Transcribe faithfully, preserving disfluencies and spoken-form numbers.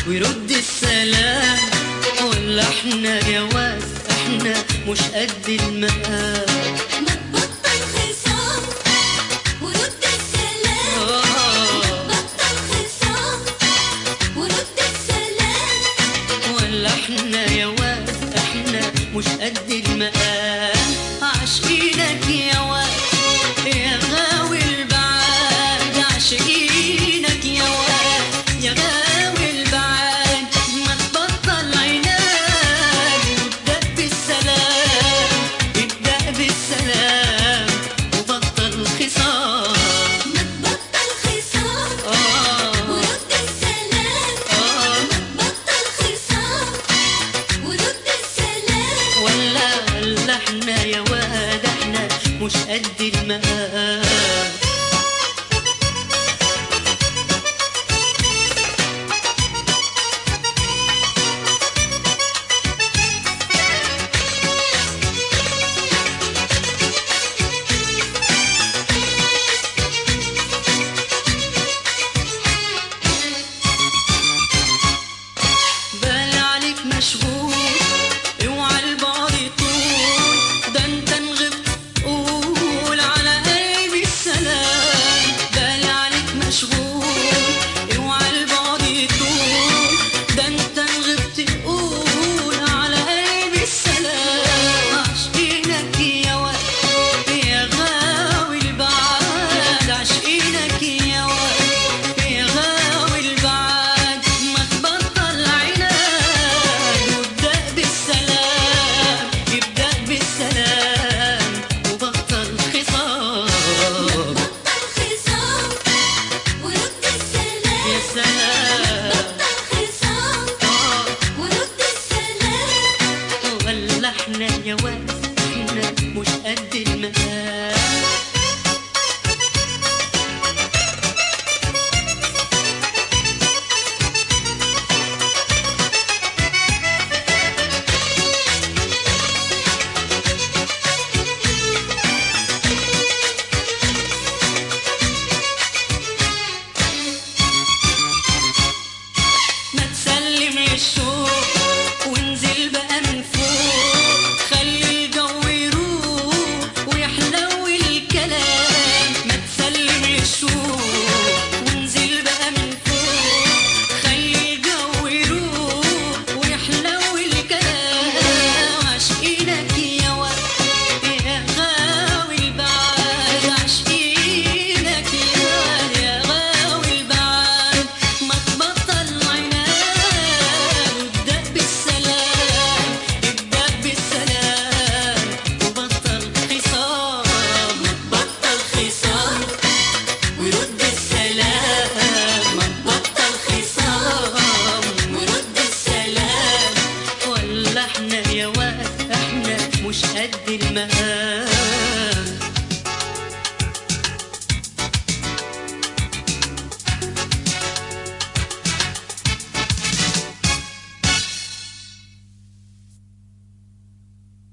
ويرد السلام، ولا احنا يا واد احنا مش قد المقام. ما تبطل خصام ورد السلام، ما تبطل خصام ورد السلام، ولا احنا يا واد احنا مش قد المقام. عاشقينك يا واد يا غاوي البعاد، عاشقينك يا واد يا غاوي البعاد. ما تبطل عناد وابدأ بالسلام، ابدأ بالسلام وبطل خصام. ما تبطل خصام ورد السلام، ما تبطل خصام ورد السلام، ولا ولا احنا يا واد احنا مش قد المقام. بالي عليك مشغول اوعى البعد يطول، ده انت نغبت قول على قلبي السلام. بالي عليك مشغول اوعى البعد يطول، ده انت نغبت قول على قلبي السلام. عاشقينك يا واد يا غاوي البعاد، عاشقينك يا واد يا غاوي البعاد. ما تبطل عناد وابدأ بالسلام، ابدأ بالسلام وبطل خصام. بطل خصام ورد السلام، يا سلام بطل خصام ورد السلام، ولا احنا يا واد احنا مش قد المقام. ما تسلم للشوق وانزل بقى من فوق، خلي الجو يروق ويحلو الكلام. ما تسلم للشوق وانزل بقى من فوق، خلي الجو يروق ويحلو الكلام. عاشقينك يا واد يا غاوي البعاد، عاشقينك يا واد يا غاوي البعاد. ما تبطل عناد وابدأ بالسلام، ابدأ بالسلام وبطل خصام. ما تبطل خصام ورد السلام، ما تبطل خصام ورد السلام، ولا احنا يا واد احنا مش قد المقام.